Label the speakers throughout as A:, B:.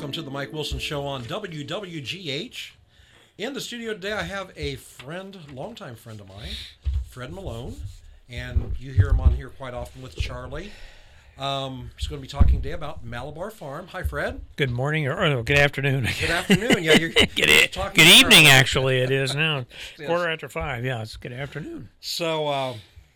A: welcome to the Mike Wilson Show on WWGH. In the studio today, I have a friend, longtime friend of mine, Fred Malone, and you hear him on here quite often with Charlie. He's going to be talking today about Malabar Farm. Hi, Fred.
B: Good morning, or no, good afternoon.
A: Good afternoon. Yeah, you're
B: good
A: talking
B: evening, actually, it is now. Yes. 5:15. Yeah, it's good afternoon.
A: So,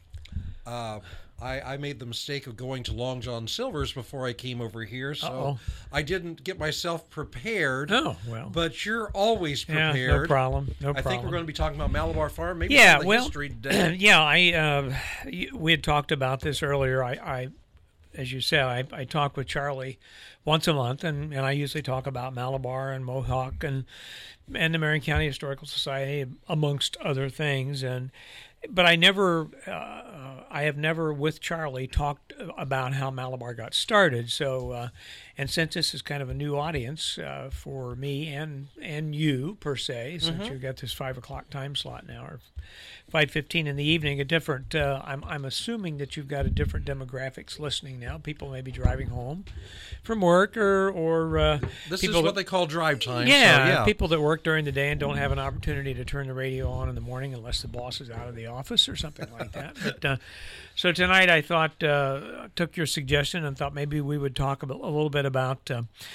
A: I made the mistake of going to Long John Silver's before I came over here, so I didn't get myself prepared.
B: Oh, well.
A: But you're always prepared.
B: Yeah, no problem.
A: I think we're going to be talking about Malabar Farm, maybe
B: some
A: of the history today.
B: Yeah, we had talked about this earlier. As you said, I talk with Charlie once a month, and I usually talk about Malabar and Mohawk and the Marion County Historical Society, amongst other things. But I have never with Charlie talked about how Malabar got started. So, and since this is kind of a new audience for me and you per se, since you've got this 5 o'clock time slot now, or 5:15 in the evening, a different. I'm assuming that you've got a different demographics listening now. People may be driving home from work, or
A: this is what they call drive time.
B: Yeah, people that work during the day and don't have an opportunity to turn the radio on in the morning unless the boss is out of the office or something like that. But so tonight I thought took your suggestion and thought maybe we would talk a little bit about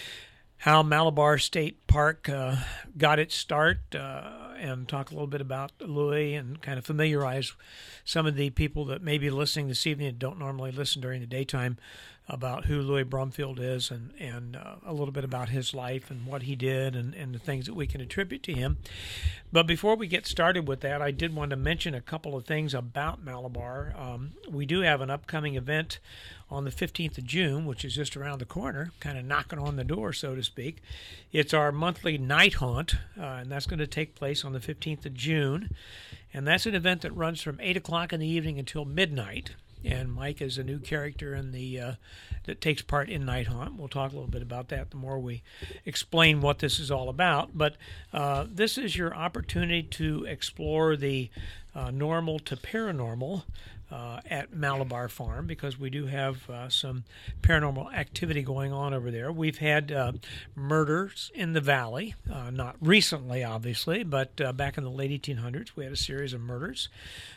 B: how Malabar State Park got its start, and talk a little bit about Louis and kind of familiarize some of the people that may be listening this evening that don't normally listen during the daytime about who Louis Brumfield is, and a little bit about his life and what he did and the things that we can attribute to him. But before we get started with that, I did want to mention a couple of things about Malabar. We do have an upcoming event on the 15th of June, which is just around the corner, kind of knocking on the door, so to speak. It's our monthly night haunt, and that's going to take place on the 15th of June. And that's an event that runs from 8 o'clock in the evening until midnight. And Mike is a new character in that takes part in Night Haunt. We'll talk a little bit about that the more we explain what this is all about. But this is your opportunity to explore the normal to paranormal at Malabar Farm, because we do have some paranormal activity going on over there. We've had murders in the valley, not recently, obviously, but back in the late 1800s, we had a series of murders.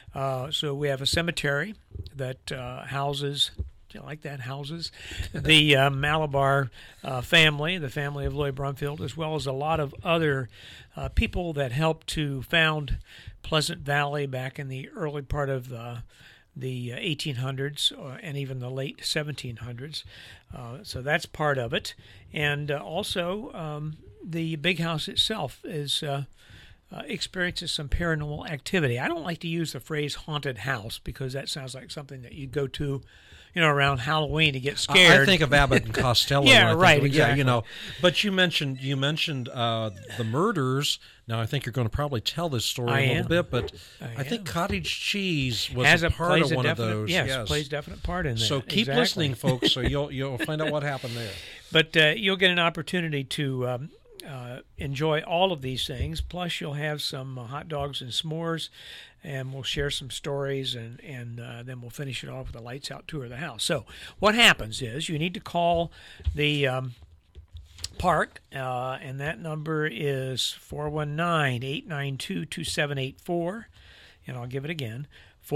B: So we have a cemetery that houses, do you like that, houses the Malabar family, the family of Louis Brumfield, as well as a lot of other people that helped to found Pleasant Valley back in the early part of the 1800s and even the late 1700s. So that's part of it. And also the big house itself is experiences some paranormal activity. I don't like to use the phrase haunted house because that sounds like something that you go to, around Halloween to get scared.
A: I think of Abbott and Costello.
B: Yeah, right. Exactly.
A: Yeah, But you mentioned the murders. Now I think you're going to probably tell this story a little bit, but I think cottage cheese was a part of one of those.
B: Yes, plays a definite part in that.
A: So keep listening, folks. So you'll find out what happened there.
B: But you'll get an opportunity to enjoy all of these things. Plus, you'll have some hot dogs and s'mores, and we'll share some stories, and then we'll finish it off with a lights out tour of the house. So what happens is you need to call the park, and that number is 419-892-2784, and I'll give it again,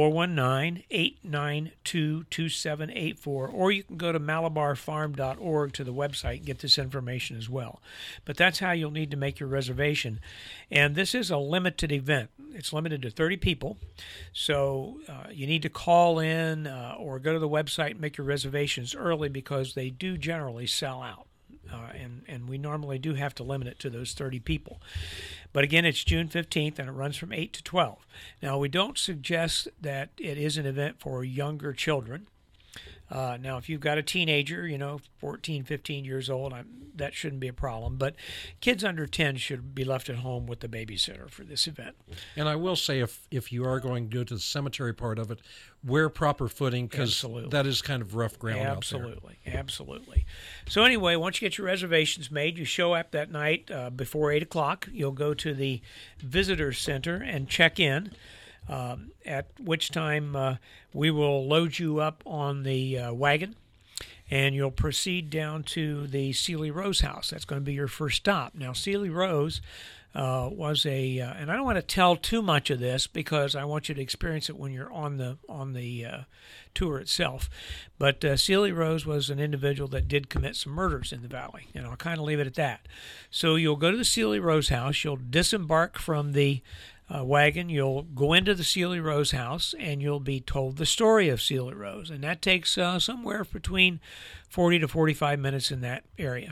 B: 419-892-2784, or you can go to malabarfarm.org to the website and get this information as well. But that's how you'll need to make your reservation. And this is a limited event. It's limited to 30 people. So you need to call in or go to the website and make your reservations early, because they do generally sell out. And we normally do have to limit it to those 30 people. But again, it's June 15th, and it runs from 8 to 12. Now, we don't suggest that it is an event for younger children. Now, if you've got a teenager, 14, 15 years old, that shouldn't be a problem. But kids under 10 should be left at home with the babysitter for this event.
A: And I will say, if you are going to go to the cemetery part of it, wear proper footing, because that is kind of rough ground out there.
B: Absolutely. So anyway, once you get your reservations made, you show up that night before 8 o'clock. You'll go to the visitor center and check in. At which time we will load you up on the wagon, and you'll proceed down to the Sealy Rose House. That's going to be your first stop. Now, Sealy Rose was and I don't want to tell too much of this because I want you to experience it when you're on the tour itself. But Sealy Rose was an individual that did commit some murders in the valley, and I'll kind of leave it at that. So you'll go to the Sealy Rose House. You'll disembark from the wagon. You'll go into the Sealy Rose House, and you'll be told the story of Sealy Rose, and that takes somewhere between 40 to 45 minutes in that area.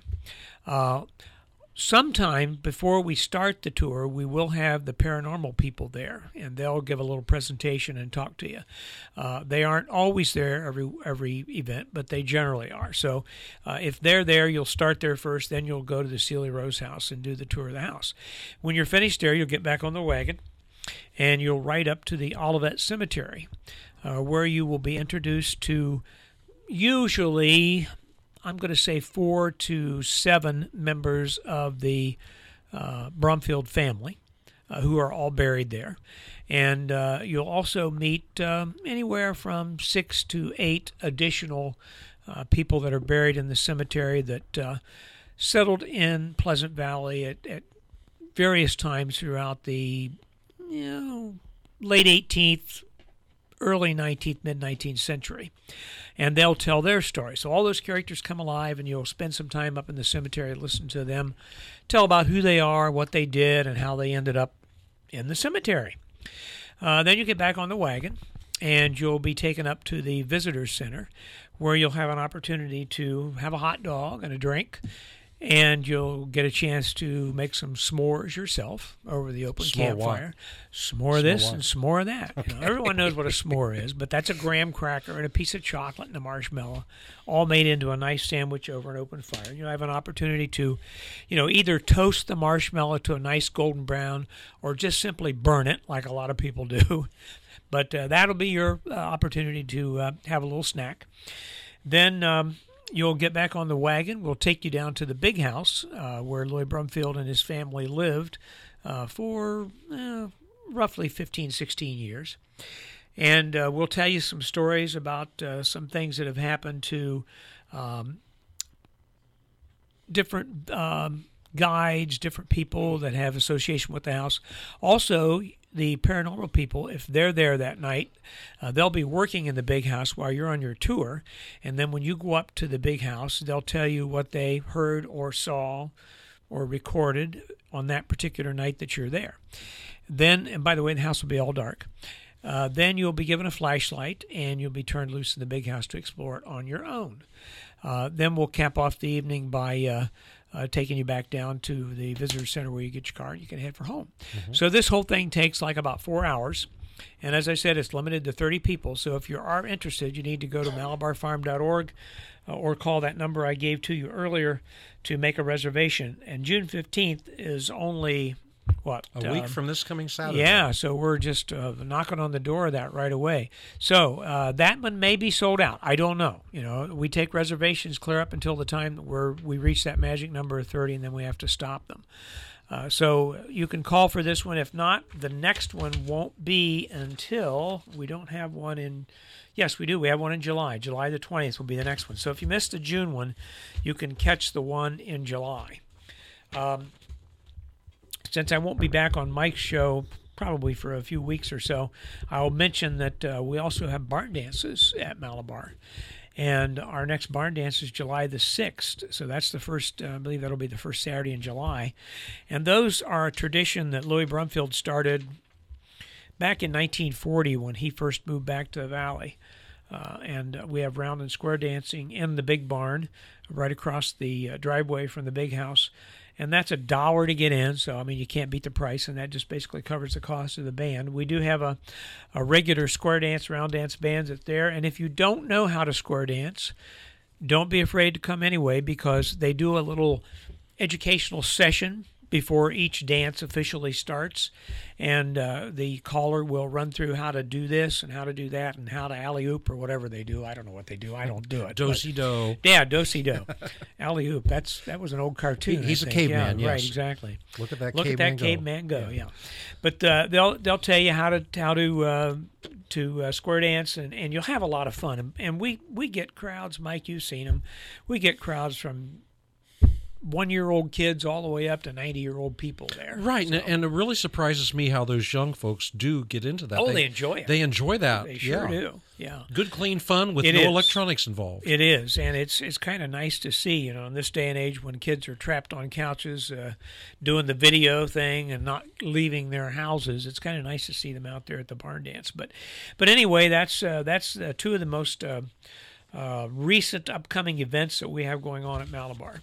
B: Sometime before we start the tour, we will have the paranormal people there, and they'll give a little presentation and talk to you. They aren't always there every event, but they generally are. So if they're there, you'll start there first, then you'll go to the Sealy Rose House and do the tour of the house. When you're finished there, you'll get back on the wagon, and you'll ride up to the Olivet Cemetery, where you will be introduced to usually, I'm going to say 4 to 7 members of the Brumfield family who are all buried there. And you'll also meet anywhere from 6 to 8 additional people that are buried in the cemetery that settled in Pleasant Valley at various times throughout the late 18th, early 19th, mid-19th century. And they'll tell their story. So all those characters come alive, and you'll spend some time up in the cemetery, listen to them, tell about who they are, what they did, and how they ended up in the cemetery. Then you get back on the wagon, and you'll be taken up to the visitor center, where you'll have an opportunity to have a hot dog and a drink, and you'll get a chance to make some s'mores yourself over the open campfire. Some more of this and some more of that. Okay. Everyone knows what a s'more is, but that's a graham cracker and a piece of chocolate and a marshmallow, all made into a nice sandwich over an open fire. And you'll have an opportunity to, either toast the marshmallow to a nice golden brown or just simply burn it, like a lot of people do. But that'll be your opportunity to have a little snack. Then you'll get back on the wagon. We'll take you down to the big house where Louis Brumfield and his family lived for roughly 15, 16 years. And we'll tell you some stories about some things that have happened to different guides, different people that have association with the house. Also, the paranormal people, if they're there that night, they'll be working in the big house while you're on your tour. And then when you go up to the big house, they'll tell you what they heard or saw or recorded on that particular night that you're there. Then, and by the way, the house will be all dark. Then you'll be given a flashlight, and you'll be turned loose in the big house to explore it on your own. Then we'll cap off the evening by taking you back down to the visitor center where you get your car and you can head for home. Mm-hmm. So this whole thing takes like about 4 hours. And as I said, it's limited to 30 people. So if you are interested, you need to go to malabarfarm.org or call that number I gave to you earlier to make a reservation. And June 15th is only,
A: a week from this coming Saturday.
B: Yeah, so we're just knocking on the door of that right away. So that one may be sold out. I don't know. We take reservations clear up until the time where we reach that magic number of 30, and then we have to stop them. So you can call for this one. If not, the next one won't be until we don't have one in. Yes, we do. We have one in July. July the 20th will be the next one. So if you missed the June one, you can catch the one in July. Since I won't be back on Mike's show probably for a few weeks or so, I'll mention that we also have barn dances at Malabar. And our next barn dance is July the 6th. So that's the first, I believe that'll be the first Saturday in July. And those are a tradition that Louis Brumfield started back in 1940 when he first moved back to the valley. And we have round and square dancing in the big barn right across the driveway from the big house. And that's $1 to get in, so, you can't beat the price, and that just basically covers the cost of the band. We do have a regular square dance, round dance band that's there, and if you don't know how to square dance, don't be afraid to come anyway, because they do a little educational session before each dance officially starts, and the caller will run through how to do this and how to do that and how to alley-oop or whatever they do. I don't know what they do. I don't do it.
A: Do-si-do.
B: Yeah, do-si-do. Alley-oop. That was an old cartoon.
A: He's
B: I
A: a
B: think.
A: caveman,
B: yeah,
A: yes.
B: Right, exactly.
A: Look at that
B: caveman go. Yeah. But they'll tell you how to square dance, and you'll have a lot of fun. And we get crowds, Mike, you've seen them. We get crowds from 1-year-old kids all the way up to 90-year-old people there.
A: Right,
B: So,
A: and it really surprises me how those young folks do get into that.
B: Oh, they enjoy it.
A: They enjoy that.
B: They sure do. Yeah.
A: Good, clean fun with
B: It
A: no
B: is.
A: electronics involved.
B: It is, and it's kind of nice to see, in this day and age when kids are trapped on couches, doing the video thing and not leaving their houses. It's kind of nice to see them out there at the barn dance. But anyway, that's two of the most recent upcoming events that we have going on at Malabar.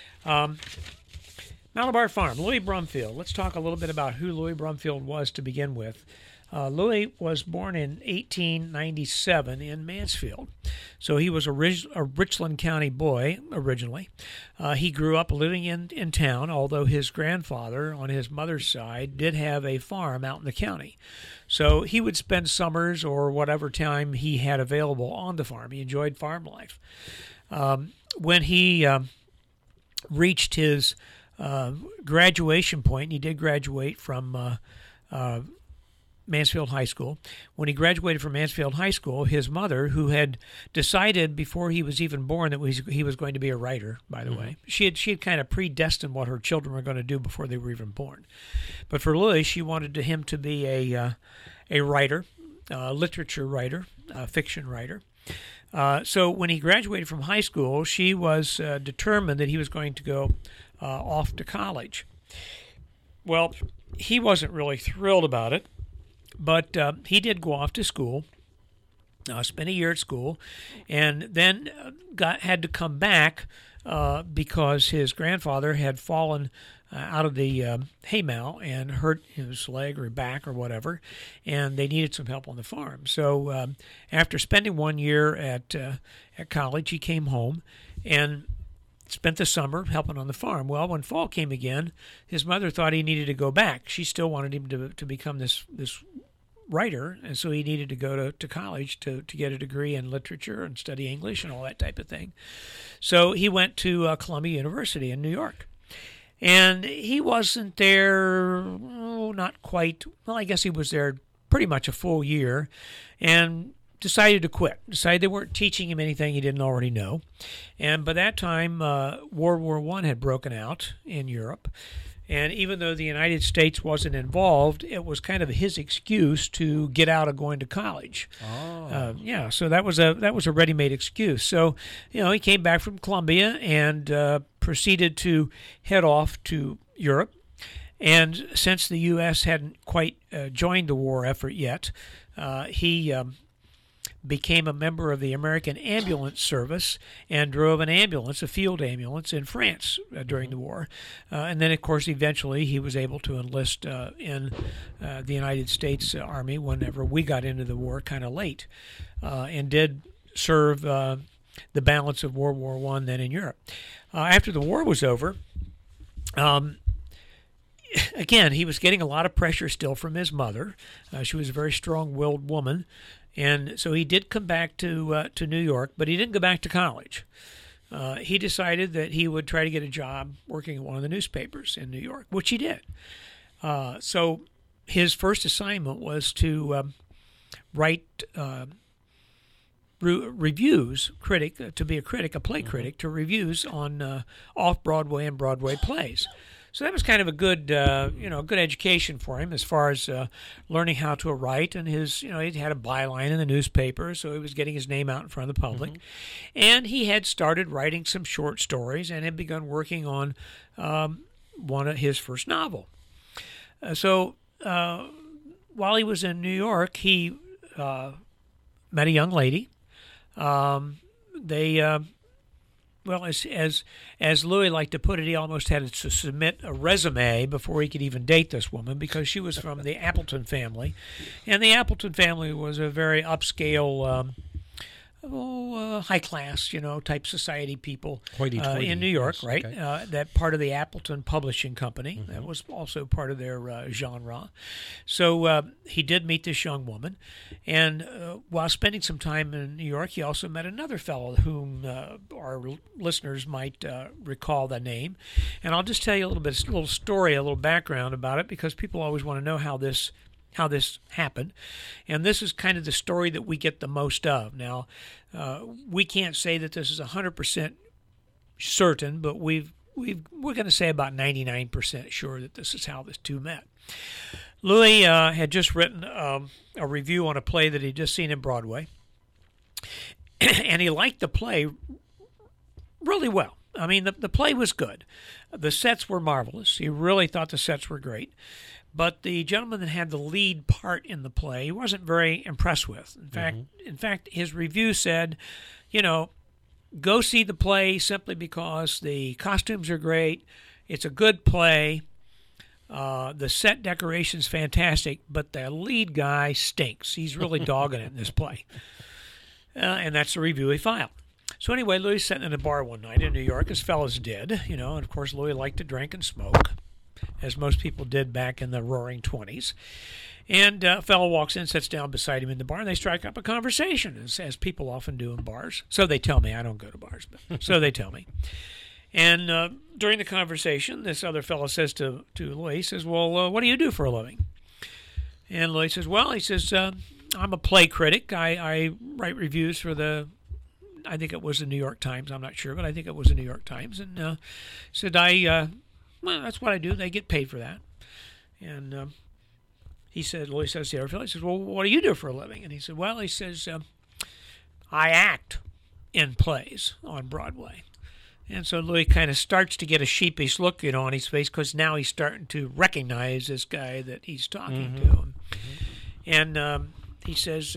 B: Malabar Farm, Louis Brumfield. Let's talk a little bit about who Louis Brumfield was to begin with. Louis was born in 1897 in Mansfield. So he was a Richland County boy originally. He grew up living in town, although his grandfather on his mother's side did have a farm out in the county. So he would spend summers or whatever time he had available on the farm. He enjoyed farm life. When he reached his graduation point, and he did graduate from Mansfield High School. When he graduated from Mansfield High School, his mother, who had decided before he was even born that he was going to be a writer, by the way, she had kind of predestined what her children were going to do before they were even born. But for Louis, she wanted him to be a writer, literature writer, fiction writer. So when he graduated from high school, she was determined that he was going to go off to college. Well, he wasn't really thrilled about it, but he did go off to school, spent a year at school, and then had to come back because his grandfather had fallen out of the haymow and hurt his leg or back or whatever, and they needed some help on the farm. So after spending 1 year at college, he came home and spent the summer helping on the farm. Well, when fall came again, his mother thought he needed to go back. She still wanted him to become this writer, and so he needed to go to college to get a degree in literature and study English and all that type of thing. So he went to Columbia University in New York. And he wasn't there, not quite, well, I guess he was there pretty much a full year, and decided to quit. Decided they weren't teaching him anything he didn't already know. And by that time, World War I had broken out in Europe. And even though the United States wasn't involved, it was kind of his excuse to get out of going to college.
A: Oh.
B: So that was a ready-made excuse. So, he came back from Columbia and proceeded to head off to Europe. And since the U.S. hadn't quite joined the war effort yet, he became a member of the American Ambulance Service and drove an ambulance, a field ambulance, in France during the war. And then, of course, eventually he was able to enlist in the United States Army whenever we got into the war kind of late, and did serve the balance of World War I then in Europe. After the war was over, again, he was getting a lot of pressure still from his mother. She was a very strong-willed woman. And so he did come back to New York, but he didn't go back to college. He decided that he would try to get a job working at one of the newspapers in New York, which he did. So his first assignment was to write reviews, to be a critic, a play critic, to reviews on off-Broadway and Broadway plays. So that was kind of a good, good education for him as far as learning how to write. And he had a byline in the newspaper, so he was getting his name out in front of the public. Mm-hmm. And he had started writing some short stories and had begun working on one of his first novel. So while he was in New York, he met a young lady. As Louis liked to put it, he almost had to submit a resume before he could even date this woman because she was from the Appleton family. And the Appleton family was a very upscale high class, type society people
A: Hoity-toity,
B: in New York,
A: yes,
B: right?
A: okay.
B: That part of the Appleton Publishing Company.
A: Mm-hmm.
B: That was also part of their genre. So he did meet this young woman, and while spending some time in New York, he also met another fellow whom our listeners might recall the name. And I'll just tell you a little story, a little background about it, because people always want to know how this happened. And this is kind of the story that we get the most of. Now, we can't say that this is 100% certain, but we're going to say about 99% sure that this is how the two met. Louis had just written a review on a play that he'd just seen in Broadway, and he liked the play really well. I mean, the play was good. The sets were marvelous. He really thought the sets were great. But the gentleman that had the lead part in the play, he wasn't very impressed with. In fact, his review said, go see the play simply because the costumes are great. It's a good play. The set decoration's fantastic, but the lead guy stinks. He's really dogging it in this play. And that's the review he filed. So anyway, Louis was sitting in a bar one night in New York, as fellas did, and of course Louis liked to drink and smoke, as most people did back in the roaring 20s. And a fellow walks in, sits down beside him in the bar, and they strike up a conversation, as people often do in bars. So they tell me. I don't go to bars, but so they tell me. And during the conversation, this other fellow says to Louis, he says, well, what do you do for a living? And Louis says, I'm a play critic. I write reviews for I think it was the New York Times. I'm not sure, but I think it was the New York Times. And said, that's what I do. They get paid for that. And Louis says to the other fellow, he says, well, what do you do for a living? And he said, I act in plays on Broadway. And so Louis kind of starts to get a sheepish look, on his face, because now he's starting to recognize this guy that he's talking to. And he says,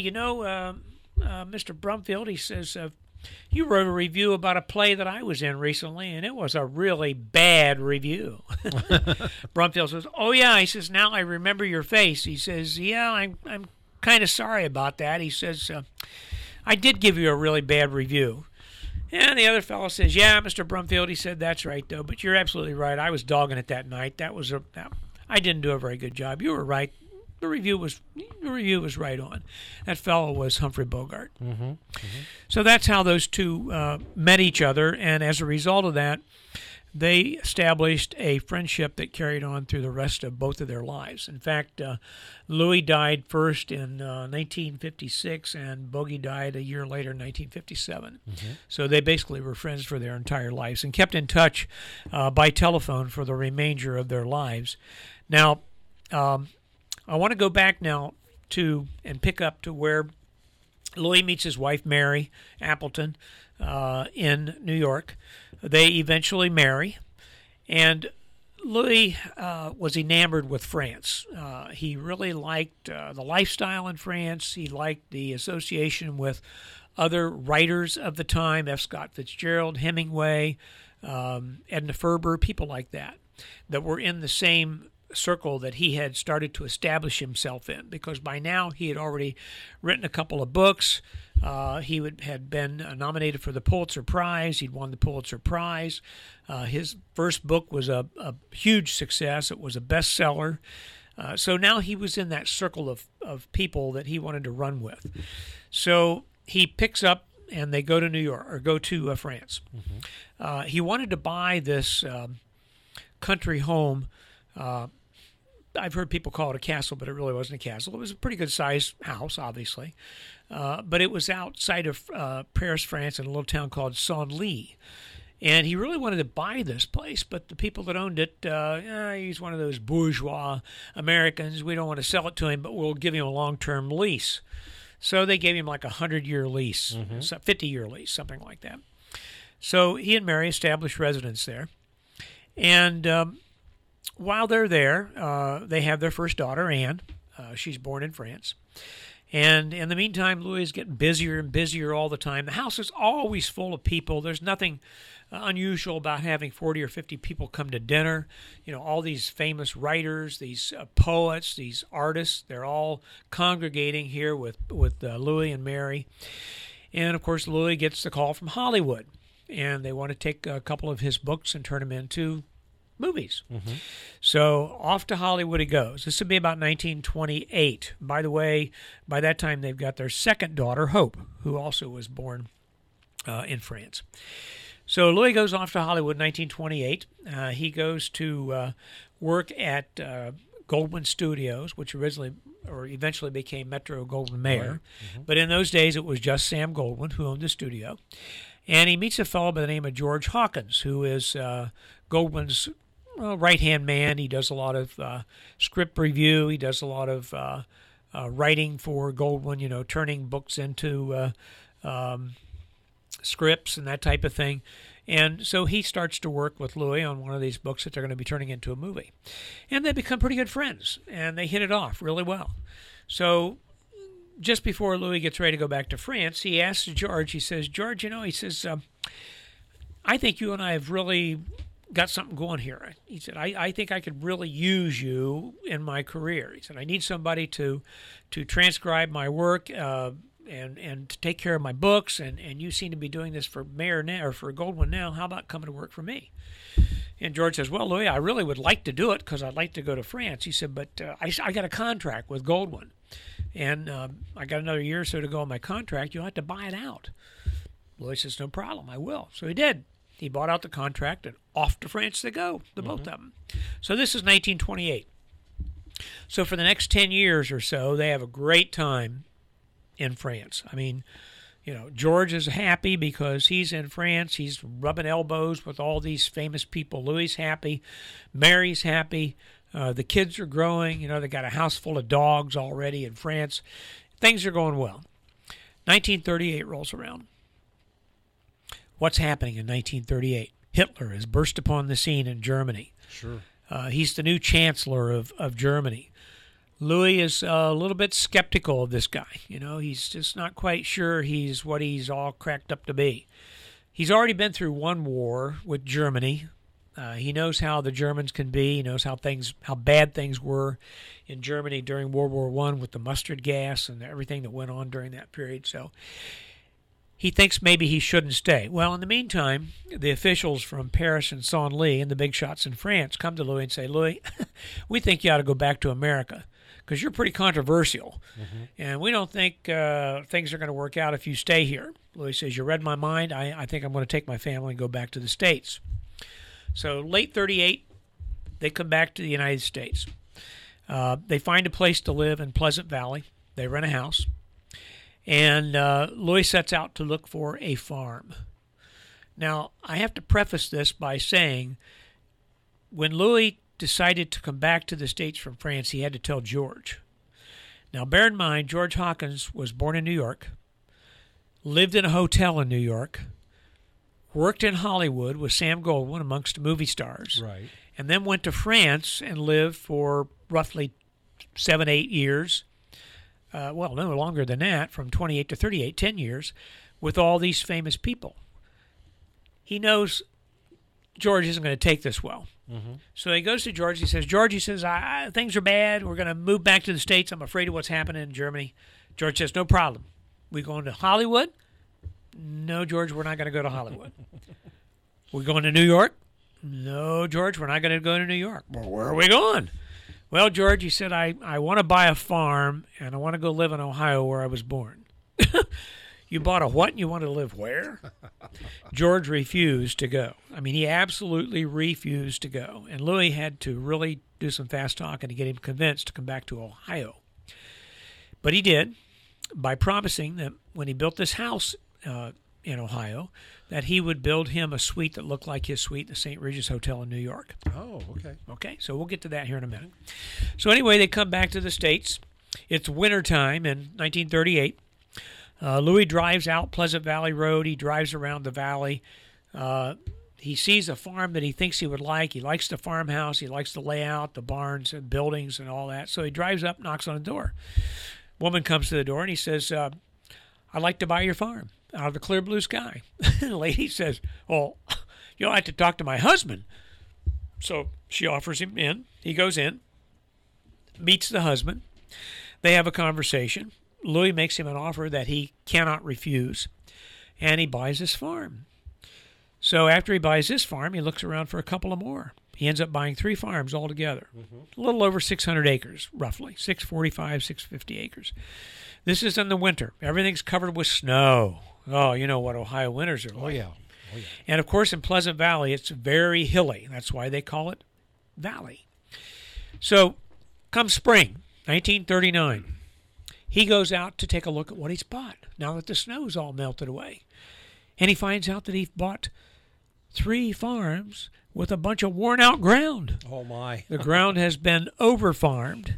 B: Mr. Brumfield, he says, you wrote a review about a play that I was in recently, and it was a really bad review. Brumfield says, oh, yeah. He says, now I remember your face. He says, yeah, I'm kind of sorry about that. He says, I did give you a really bad review. And the other fellow says, yeah, Mr. Brumfield, he said, that's right, though, but you're absolutely right. I was dogging it that night. I didn't do a very good job. You were right. The review was right on. That fellow was Humphrey Bogart. So that's how those two met each other, and as a result of that, they established a friendship that carried on through the rest of both of their lives. In fact, Louis died first in 1956, and Bogey died a year later in 1957. So they basically were friends for their entire lives and kept in touch by telephone for the remainder of their lives. Now, I want to go back now and pick up to where Louis meets his wife, Mary Appleton, in New York. They eventually marry, and Louis was enamored with France. He really liked the lifestyle in France. He liked the association with other writers of the time, F. Scott Fitzgerald, Hemingway, Edna Ferber, people like that were in the same circle that he had started to establish himself in, because by now he had already written a couple of books. He had been nominated for the Pulitzer Prize. He'd won the Pulitzer Prize. His first book was a huge success. It was a bestseller. So now he was in that circle of people that he wanted to run with. So he picks up and they go to New York, or go to France. He wanted to buy this country home. I've heard people call it a castle, but it really wasn't a castle. It was a pretty good-sized house, obviously. But it was outside of Paris, France, in a little town called Senlis. And he really wanted to buy this place, but the people that owned it, he's one of those bourgeois Americans. We don't want to sell it to him, but we'll give him a long-term lease. So they gave him like a 100-year lease, 50-year lease, something like that. So he and Mary established residence there. And while they're there, they have their first daughter, Anne. She's born in France. And in the meantime, Louis is getting busier and busier all the time. The house is always full of people. There's nothing unusual about having 40 or 50 people come to dinner. All these famous writers, these poets, these artists, they're all congregating here with Louis and Mary. And, of course, Louis gets the call from Hollywood, and they want to take a couple of his books and turn them into movies.
A: Mm-hmm.
B: So off to Hollywood he goes. This would be about 1928. By the way, by that time they've got their second daughter, Hope, who also was born in France. So Louis goes off to Hollywood in 1928. He goes to work at Goldwyn Studios, which eventually became Metro-Goldwyn-Mayer.
A: Right. Mm-hmm.
B: But in those days, it was just Sam Goldwyn who owned the studio. And he meets a fellow by the name of George Hawkins, who is Goldwyn's right-hand man. He does a lot of script review. He does a lot of writing for Goldwyn, turning books into scripts and that type of thing. And so he starts to work with Louis on one of these books that they're going to be turning into a movie. And they become pretty good friends, and they hit it off really well. So just before Louis gets ready to go back to France, he asks George, he says, George, I think you and I have really got something going here. He said, I think I could really use you in my career. He said, I need somebody to transcribe my work and to take care of my books, and you seem to be doing this for Mayer now, or for Goldwyn now. How about coming to work for me? And George says, well, Louis, I really would like to do it because I'd like to go to France. He said, but I got a contract with Goldwyn, and I got another year or so to go on my contract. You'll have to buy it out. Louis says, no problem, I will. So he did. He bought out the contract, and off to France they go, the both of them. So this is 1928. So for the next 10 years or so, they have a great time in France. I mean, George is happy because he's in France. He's rubbing elbows with all these famous people. Louis is happy. Mary's happy. The kids are growing. They got a house full of dogs already in France. Things are going well. 1938 rolls around. What's happening in 1938? Hitler has burst upon the scene in Germany.
A: Sure.
B: He's the new chancellor of Germany. Louis is a little bit skeptical of this guy. He's just not quite sure he's what he's all cracked up to be. He's already been through one war with Germany. He knows how the Germans can be. He knows how bad things were in Germany during World War I with the mustard gas and everything that went on during that period. So he thinks maybe he shouldn't stay. Well, in the meantime, the officials from Paris and Senlis and the big shots in France come to Louis and say, Louis, we think you ought to go back to America, because you're pretty controversial, and we don't think things are going to work out if you stay here. Louis says, you read my mind. I think I'm going to take my family and go back to the States. So late 38, they come back to the United States. They find a place to live in Pleasant Valley. They rent a house, and Louis sets out to look for a farm. Now, I have to preface this by saying, when Louis decided to come back to the States from France, he had to tell George. Now, bear in mind, George Hawkins was born in New York, lived in a hotel in New York, worked in Hollywood with Sam Goldwyn amongst movie stars,
A: Right.
B: and then went to France and lived for roughly 7-8 years. Well, no longer than that, from 28 to 38, 10 years, with all these famous people. He knows George isn't going to take this well. So he goes to George. He says, George, things are bad. We're going to move back to the States. I'm afraid of what's happening in Germany. George says, no problem. We going to Hollywood? No, George, we're not going to go to Hollywood. We're going to New York? No, George, we're not going to go to New York. Well, where are we going? Well, George, he said, I want to buy a farm, and I want to go live in Ohio where I was born. You bought a what and you want to live where? George refused to go. I mean, he absolutely refused to go. And Louis had to really do some fast talking to get him convinced to come back to Ohio. But he did, by promising that when he built this house in Ohio, that he would build him a suite that looked like his suite at the St. Regis Hotel in New York.
A: Oh, okay.
B: Okay, so we'll get to that here in a minute. So anyway, they come back to the States. It's wintertime in 1938. Louis drives out Pleasant Valley Road. He drives around the valley. He sees a farm that he thinks he would like. He likes the farmhouse. He likes the layout, the barns and buildings and all that. So he drives up, knocks on the door. Woman comes to the door, and he says, I'd like to buy your farm out of the clear blue sky. The lady says, well, you'll have to talk to my husband. So she offers him in. He goes in, meets the husband. They have a conversation. Louis makes him an offer that he cannot refuse. and he buys this farm. So after he buys this farm, he looks around for a couple of more. He ends up buying 3 farms altogether, a little over 600 acres, roughly, 645, 650 acres. This is in the winter. Everything's covered with snow. Oh, you know what Ohio winters are like.
A: Oh, yeah.
B: And, of course, in Pleasant Valley, it's very hilly. That's why they call it Valley. So come spring, 1939, he goes out to take a look at what he's bought now that the snow's all melted away. And he finds out that he bought 3 farms with a bunch of worn-out ground.
A: Oh, my.
B: The ground has been overfarmed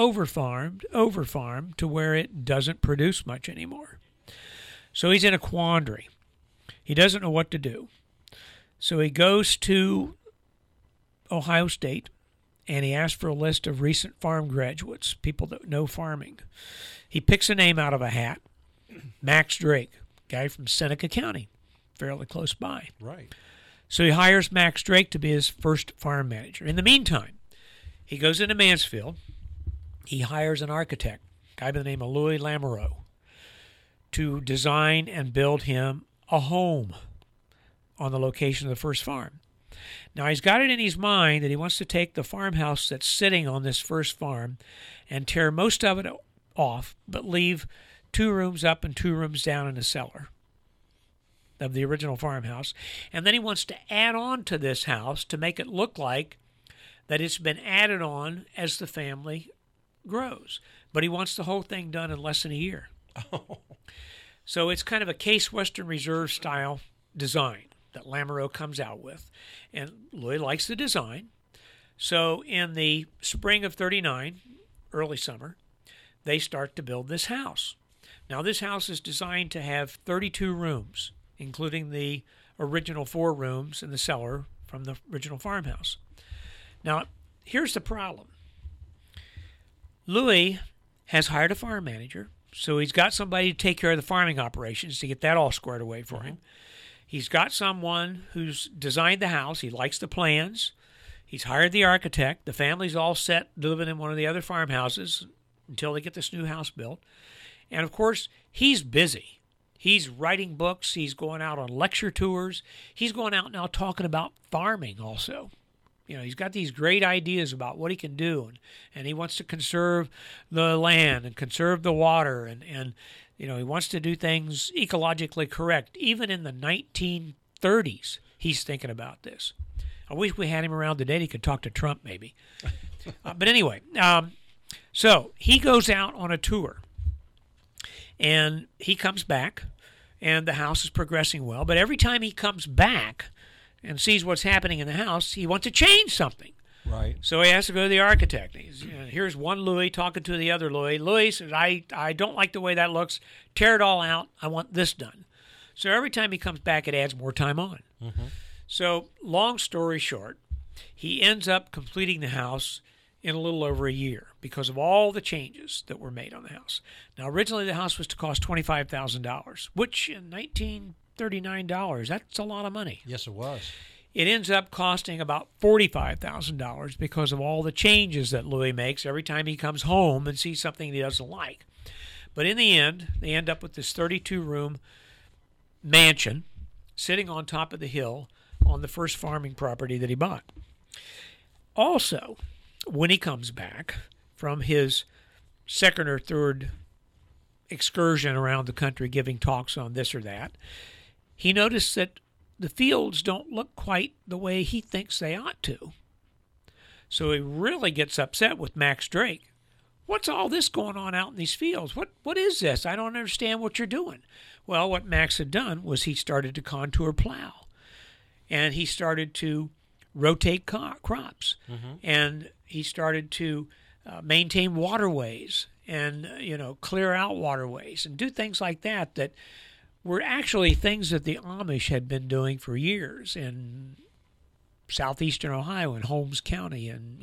B: to where it doesn't produce much anymore. So he's in a quandary. He doesn't know what to do. So he goes to Ohio State, and he asks for a list of recent farm graduates, people that know farming. He picks a name out of a hat, Max Drake, guy from Seneca County, fairly close by.
A: Right.
B: So he hires Max Drake to be his first farm manager. In the meantime, he goes into Mansfield. He hires an architect, a guy by the name of Louis Lamoureux, to design and build him a home on the location of the first farm. Now, he's got it in his mind that he wants to take the farmhouse that's sitting on this first farm and tear most of it off, but leave 2 rooms up and 2 rooms down in the cellar of the original farmhouse. And then he wants to add on to this house to make it look like that it's been added on as the family grows. But he wants the whole thing done in less than a year. So it's kind of a Case Western Reserve style design that Lamoureux comes out with. And Louis likes the design. So in the spring of 39, early summer, they start to build this house. Now this house is designed to have 32 rooms, including the original 4 rooms in the cellar from the original farmhouse. Now, here's the problem. Louis has hired a farm manager, so he's got somebody to take care of the farming operations to get that all squared away for him. He's got someone who's designed the house. He likes the plans. He's hired the architect. The family's all set living in one of the other farmhouses until they get this new house built. And, of course, he's busy. He's writing books. He's going out on lecture tours. He's going out now talking about farming also. You know, he's got these great ideas about what he can do, and he wants to conserve the land and conserve the water, and you know, he wants to do things ecologically correct. Even in the 1930s, he's thinking about this. I wish we had him around today. He could talk to Trump, maybe. But anyway, so he goes out on a tour, and he comes back, and the house is progressing well. But every time he comes back and sees what's happening in the house, he wants to change something.
A: Right.
B: So he has to go to the architect. Here's one Louis talking to the other Louis. Louis says, I don't like the way that looks. Tear it all out. I want this done. So every time he comes back, it adds more time on. So long story short, he ends up completing the house in a little over a year because of all the changes that were made on the house. Now, originally the house was to cost $25,000, which in $39, that's a lot of money.
A: Yes, it was.
B: It ends up costing about $45,000 because of all the changes that Louis makes every time he comes home and sees something he doesn't like. But in the end, they end up with this 32-room mansion sitting on top of the hill on the first farming property that he bought. Also, when he comes back from his second or third excursion around the country giving talks on this or that, he noticed that the fields don't look quite the way he thinks they ought to. So he really gets upset with Max Drake. What's all this going on out in these fields? What is this? I don't understand what you're doing. Well, what Max had done was he started to contour plow. And he started to rotate crops. And he started to maintain waterways and, clear out waterways and do things like that were actually things that the Amish had been doing for years in southeastern Ohio, in Holmes County, and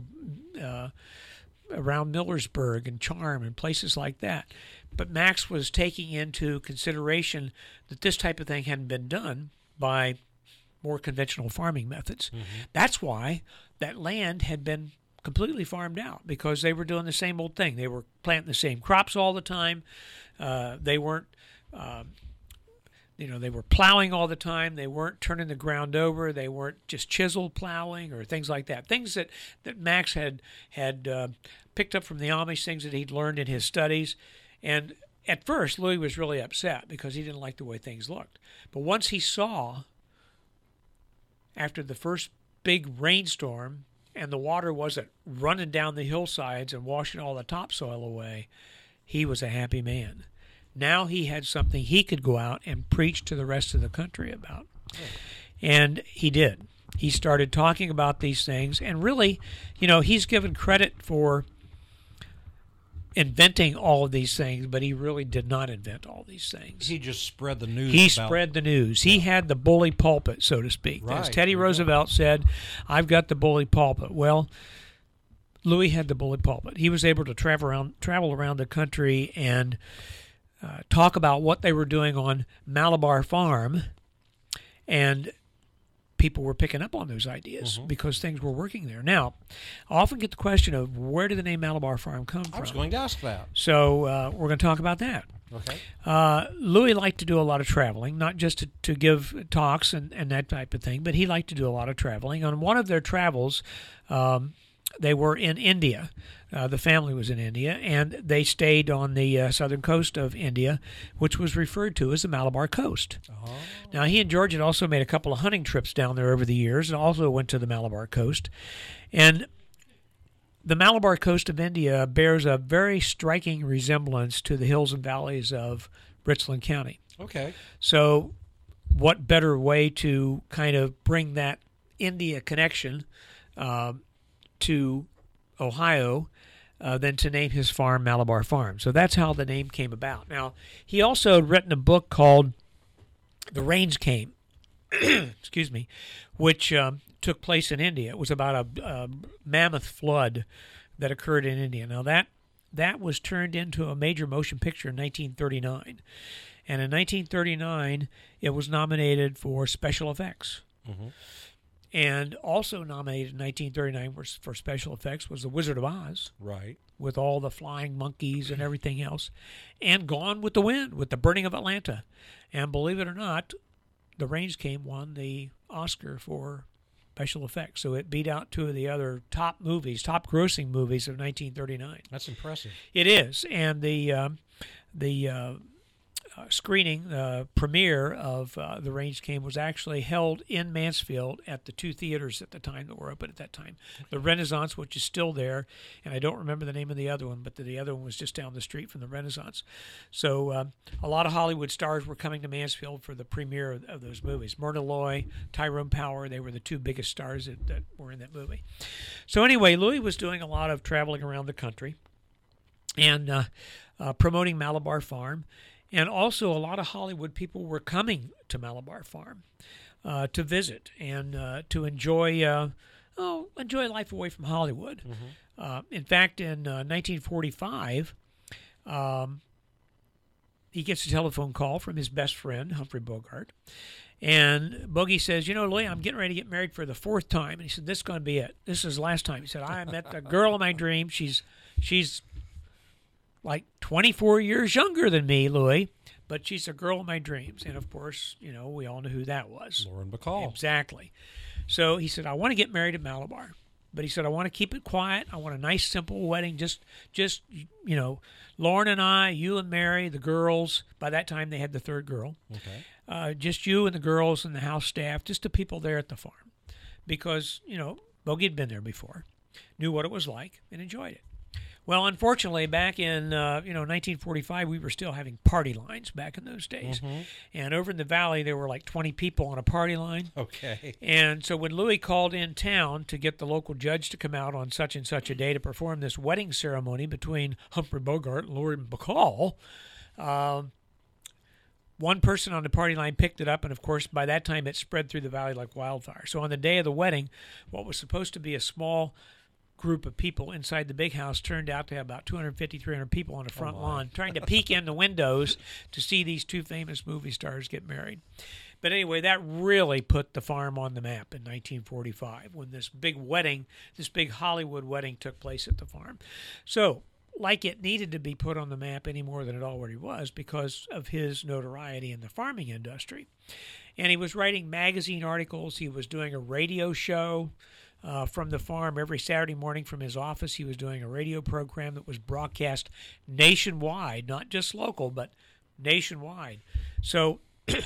B: around Millersburg and Charm and places like that. But Max was taking into consideration that this type of thing hadn't been done by more conventional farming methods. That's why that land had been completely farmed out, because they were doing the same old thing. They were planting the same crops all the time. They weren't They were plowing all the time. They weren't turning the ground over. They weren't just chisel plowing or things like that. Things that Max had picked up from the Amish, things that he'd learned in his studies. And at first, Louis was really upset because he didn't like the way things looked. But once he saw, after the first big rainstorm, and the water wasn't running down the hillsides and washing all the topsoil away, he was a happy man. Now he had something he could go out and preach to the rest of the country about. And he did. He started talking about these things, and really, he's given credit for inventing all of these things, but he really did not invent all these things.
A: He just spread the news.
B: He spread the news. Yeah. He had the bully pulpit, so to speak.
A: Right.
B: As Teddy Roosevelt said, I've got the bully pulpit. Well, Louis had the bully pulpit. He was able to travel around the country and talk about what they were doing on Malabar Farm, and people were picking up on those ideas because things were working there. Now, I often get the question of where did the name Malabar Farm come from?
A: I was going to ask that.
B: So we're going to talk about that.
A: Okay.
B: Louis liked to do a lot of traveling, not just to give talks and that type of thing, but he liked to do a lot of traveling. On one of their travels, they were in India. The family was in India, and they stayed on the southern coast of India, which was referred to as the Malabar Coast. Oh. Now, he and George had also made a couple of hunting trips down there over the years and also went to the Malabar Coast. And the Malabar Coast of India bears a very striking resemblance to the hills and valleys of Richland County.
A: Okay.
B: So what better way to kind of bring that India connection to Ohio than to name his farm Malabar Farm. So that's how the name came about. Now, he also had written a book called The Rains Came, excuse me, which took place in India. It was about a mammoth flood that occurred in India. Now, that was turned into a major motion picture in 1939. And in 1939, it was nominated for special effects. Mm-hmm. And also nominated in 1939 for special effects was The Wizard of Oz.
A: Right.
B: With all the flying monkeys and everything else. And Gone with the Wind, with the burning of Atlanta. And believe it or not, The Rains Came won the Oscar for special effects. So it beat out two of the other top grossing movies of 1939.
A: That's impressive.
B: It is. And the screening, premiere of The Rains Came was actually held in Mansfield at the two theaters at the time that were open at that time. The Renaissance, which is still there, and I don't remember the name of the other one, but the other one was just down the street from the Renaissance. So a lot of Hollywood stars were coming to Mansfield for the premiere of those movies. Myrna Loy, Tyrone Power, they were the two biggest stars that were in that movie. So anyway, Louis was doing a lot of traveling around the country and promoting Malabar Farm. And also, a lot of Hollywood people were coming to Malabar Farm to visit and to enjoy life away from Hollywood. Mm-hmm. In fact, in 1945, he gets a telephone call from his best friend, Humphrey Bogart. And Bogey says, Louis, I'm getting ready to get married for the fourth time. And he said, this is going to be it. This is the last time. He said, I met the girl of my dreams. She's like 24 years younger than me, Louis, but she's a girl of my dreams. And, of course, we all know who that was.
A: Lauren Bacall.
B: Exactly. So he said, I want to get married at Malabar. But he said, I want to keep it quiet. I want a nice, simple wedding. Just Lauren and I, you and Mary, the girls. By that time, they had the third girl.
A: Okay.
B: Just you and the girls and the house staff, just the people there at the farm. Because, Bogey had been there before, knew what it was like, and enjoyed it. Well, unfortunately, back in 1945, we were still having party lines back in those days. Mm-hmm. And over in the valley, there were like 20 people on a party line.
A: Okay.
B: And so when Louis called in town to get the local judge to come out on such and such a day to perform this wedding ceremony between Humphrey Bogart and Lauren Bacall, one person on the party line picked it up, and of course, by that time, it spread through the valley like wildfire. So on the day of the wedding, what was supposed to be a small group of people inside the big house turned out to have about 250, 300 people on the front lawn trying to peek in the windows to see these two famous movie stars get married. But anyway, that really put the farm on the map in 1945 when this big wedding, this big Hollywood wedding took place at the farm. So like it needed to be put on the map any more than it already was because of his notoriety in the farming industry. And he was writing magazine articles. He was doing a radio show from the farm every Saturday morning from his office. He was doing a radio program that was broadcast nationwide, not just local, but nationwide. So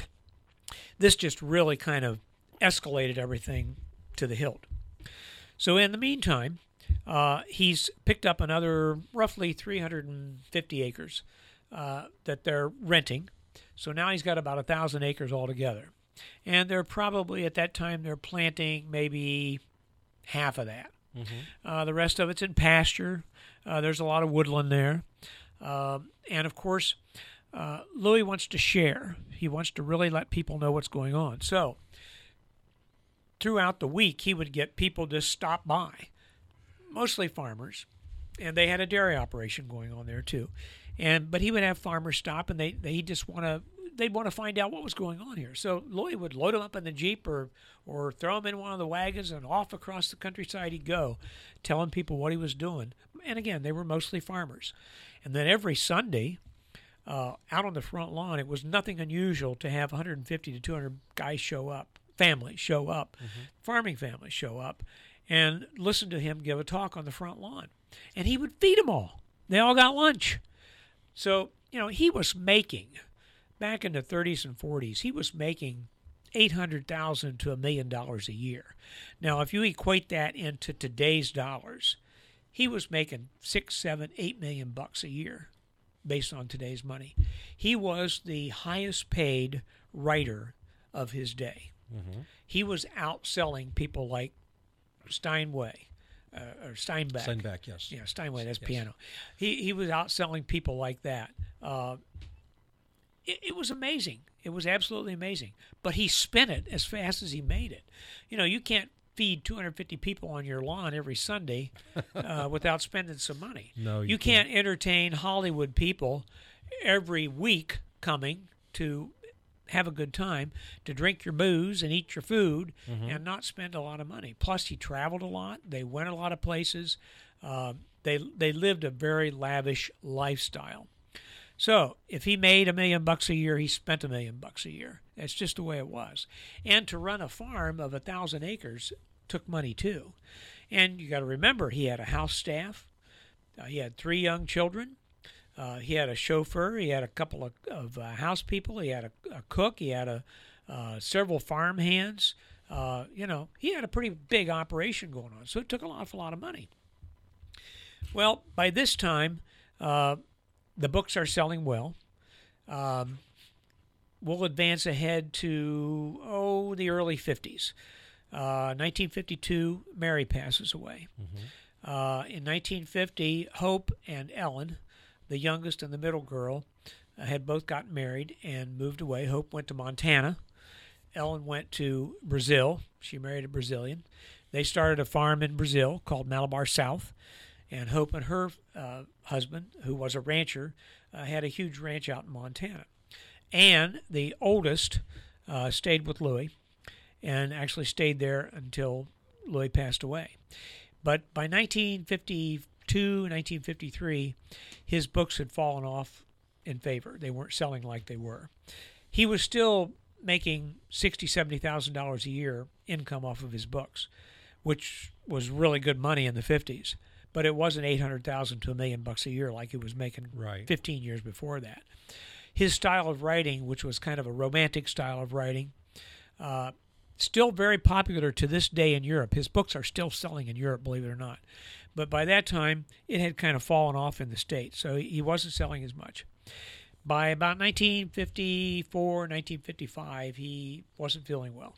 B: this just really kind of escalated everything to the hilt. So in the meantime, he's picked up another roughly 350 acres that they're renting. So now he's got about 1,000 acres altogether. And they're probably, at that time, they're planting maybe half of that. Mm-hmm. The rest of it's in pasture. There's a lot of woodland there. And, of course, Louis wants to share. He wants to really let people know what's going on. So throughout the week, he would get people to stop by, mostly farmers, and they had a dairy operation going on there too. But he would have farmers stop, and they'd want to find out what was going on here. So Louis would load them up in the Jeep or throw them in one of the wagons, and off across the countryside he'd go, telling people what he was doing. And again, they were mostly farmers. And then every Sunday, out on the front lawn, it was nothing unusual to have 150 to 200 guys show up, families show up, mm-hmm. farming families show up, and listen to him give a talk on the front lawn. And he would feed them all. They all got lunch. So, he was making, back in the 30s and 40s, he was making $800,000 to $1 million a year. Now, if you equate that into today's dollars, he was making $6, $7, $8 million bucks a year based on today's money. He was the highest paid writer of his day. Mm-hmm. He was outselling people like Steinway, or Steinbeck.
A: Steinbeck, yes.
B: Yeah, Steinway, that's
A: yes.
B: piano. He was outselling people like that. It was amazing. It was absolutely amazing. But he spent it as fast as he made it. You can't feed 250 people on your lawn every Sunday without spending some money.
A: No,
B: you can't entertain Hollywood people every week coming to have a good time, to drink your booze and eat your food, mm-hmm. and not spend a lot of money. Plus, he traveled a lot. They went a lot of places. They lived a very lavish lifestyle. So if he made $1 million bucks a year, he spent $1 million bucks a year. That's just the way it was. And to run a farm of 1,000 acres took money too. And you got to remember, he had a house staff. He had 3 young children. He had a chauffeur. He had a couple of house people. He had a cook. He had several farm hands. He had a pretty big operation going on. So it took an awful lot of money. Well, by this time, the books are selling well. We'll advance ahead to, the early 50s. 1952, Mary passes away. Mm-hmm. In 1950, Hope and Ellen, the youngest and the middle girl, had both gotten married and moved away. Hope went to Montana. Ellen went to Brazil. She married a Brazilian. They started a farm in Brazil called Malabar South. And Hope and her husband, who was a rancher, had a huge ranch out in Montana. Anne, the oldest, stayed with Louis and actually stayed there until Louis passed away. But by 1952, 1953, his books had fallen off in favor. They weren't selling like they were. He was still making $60,000, $70,000 a year income off of his books, which was really good money in the 50s. But it wasn't $800,000 to $1 million bucks a year like he was making 15 years before that. His style of writing, which was kind of a romantic style of writing, still very popular to this day in Europe. His books are still selling in Europe, believe it or not. But by that time, it had kind of fallen off in the States, so he wasn't selling as much. By about 1954, 1955, he wasn't feeling well.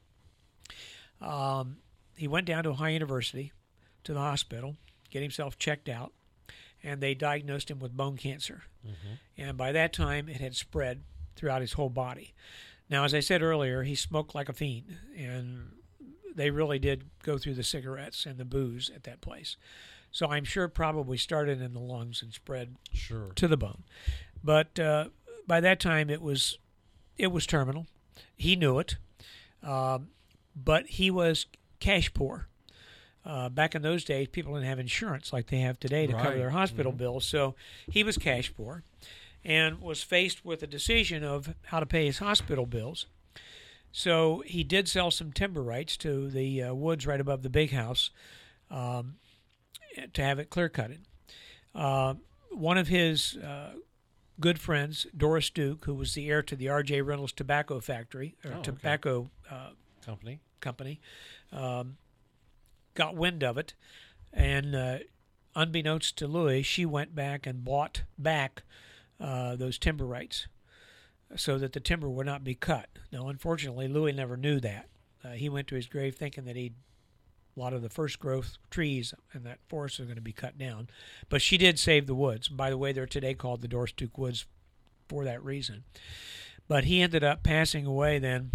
B: He went down to Ohio University, to the hospital, get himself checked out, and they diagnosed him with bone cancer. Mm-hmm. And by that time, it had spread throughout his whole body. Now, as I said earlier, he smoked like a fiend, and they really did go through the cigarettes and the booze at that place. So I'm sure it probably started in the lungs and spread to the bone. But by that time, it was terminal. He knew it, but he was cash poor. back in those days, people didn't have insurance like they have today to cover
A: Right.
B: their hospital bills. So he was cash poor and was faced with a decision of how to pay his hospital bills. So he did sell some timber rights to the woods right above the big house to have it clear cutted. One of his good friends, Doris Duke, who was the heir to the R.J. Reynolds Tobacco Factory, or
A: okay.
B: tobacco
A: Company.
B: got wind of it, and unbeknownst to Louis, she went back and bought back those timber rights so that the timber would not be cut. Now, unfortunately, Louis never knew that. He went to his grave thinking that a lot of the first growth trees in that forest are going to be cut down. But she did save the woods. By the way, they're today called the Doris Duke Woods for that reason. But he ended up passing away then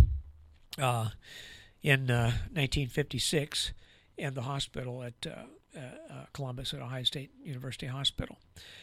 B: in 1956 in the hospital at Columbus at Ohio State University Hospital.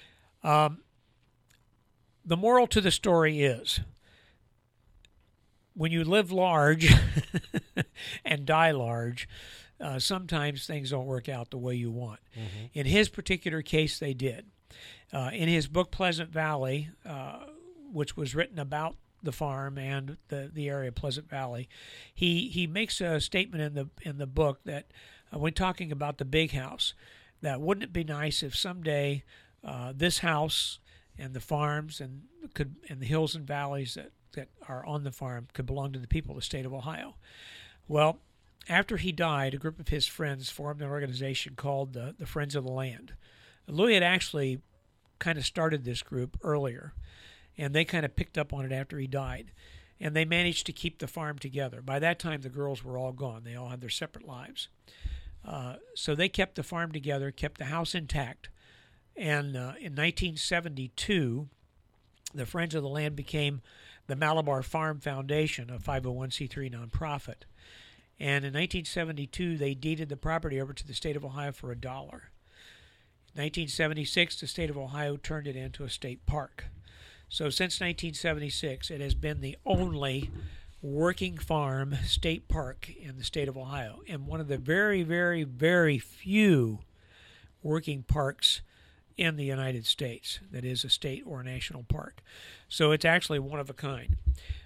B: The moral to the story is, when you live large and die large, sometimes things don't work out the way you want.
A: Mm-hmm.
B: In his particular case, they did. In his book Pleasant Valley, which was written about the farm and the area of Pleasant Valley, he makes a statement in the book that when talking about the big house, that wouldn't it be nice if someday this house and the farms and the hills and valleys that are on the farm could belong to the people of the state of Ohio. Well, after he died, a group of his friends formed an organization called the Friends of the Land. Louis had actually kind of started this group earlier, and they kind of picked up on it after he died. And they managed to keep the farm together. By that time, the girls were all gone. They all had their separate lives. So they kept the farm together, kept the house intact. And in 1972, the Friends of the Land became the Malabar Farm Foundation, a 501c3 nonprofit. And in 1972, they deeded the property over to the state of Ohio for $1. In 1976, the state of Ohio turned it into a state park. So since 1976, it has been the only working farm state park in the state of Ohio, and one of the very, very, very few working parks in the United States that is a state or a national park. So it's actually one of a kind.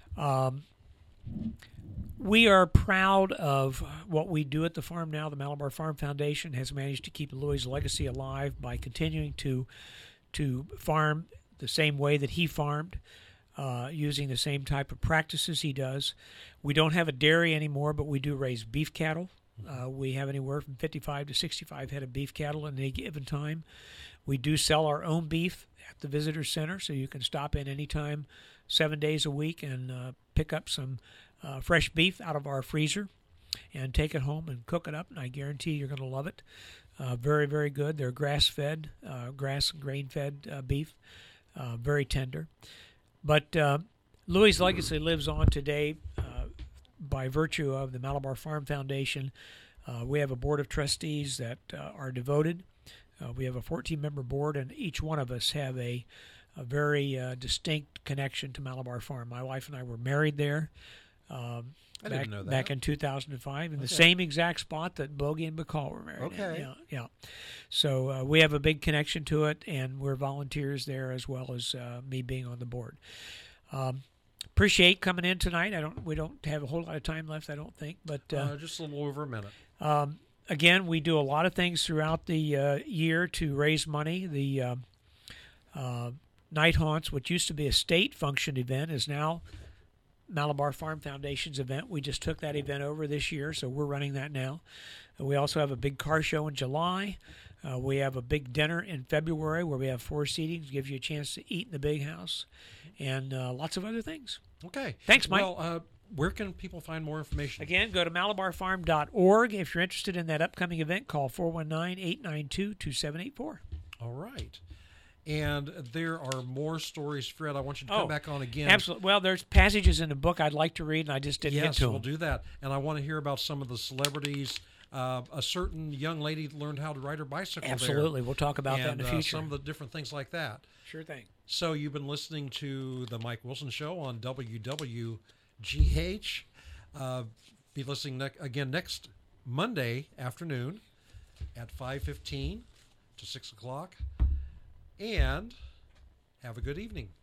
B: We are proud of what we do at the farm now. The Malabar Farm Foundation has managed to keep Louis' legacy alive by continuing to farm the same way that he farmed, using the same type of practices he does. We don't have a dairy anymore, but we do raise beef cattle. We have anywhere from 55 to 65 head of beef cattle at any given time. We do sell our own beef at the visitor center, so you can stop in anytime, 7 days a week, and pick up some fresh beef out of our freezer and take it home and cook it up, and I guarantee you're going to love it. Very, very good. They're grass-fed, grass and grain-fed beef, very tender. But Louis' legacy lives on today by virtue of the Malabar Farm Foundation. We have a board of trustees that are devoted. We have a 14-member board, and each one of us have a very distinct connection to Malabar Farm. My wife and I were married there
A: I didn't know that.
B: back in 2005 in the same exact spot that Bogey and McCall were married
A: Okay.
B: in. Yeah. So we have a big connection to it, and we're volunteers there as well as me being on the board. Appreciate coming in tonight. We don't have a whole lot of time left, I don't think, but
A: Just a little over a minute.
B: Again, we do a lot of things throughout the year to raise money. The Night Haunts, which used to be a state function event, is now Malabar Farm Foundation's event. We just took that event over this year, so we're running that now. We also have a big car show in July. We have a big dinner in February where we have 4 seatings, gives you a chance to eat in the big house, and lots of other things.
A: Okay.
B: Thanks, Mike.
A: Well, where can people find more information?
B: Again, go to malabarfarm.org. If you're interested in that upcoming event, call 419-892-2784.
A: All right. And there are more stories, Fred. I want you to come back on again.
B: Absolutely. Well, there's passages in the book I'd like to read, and I just didn't get to them.
A: Yes, we'll do that. And I want to hear about some of the celebrities. A certain young lady learned how to ride her bicycle
B: Absolutely. We'll talk about that in the future.
A: Some of the different things like that.
B: Sure thing.
A: So you've been listening to the Mike Wilson Show on WWGH. Be listening again next Monday afternoon at 5:15 to 6 o'clock. And have a good evening.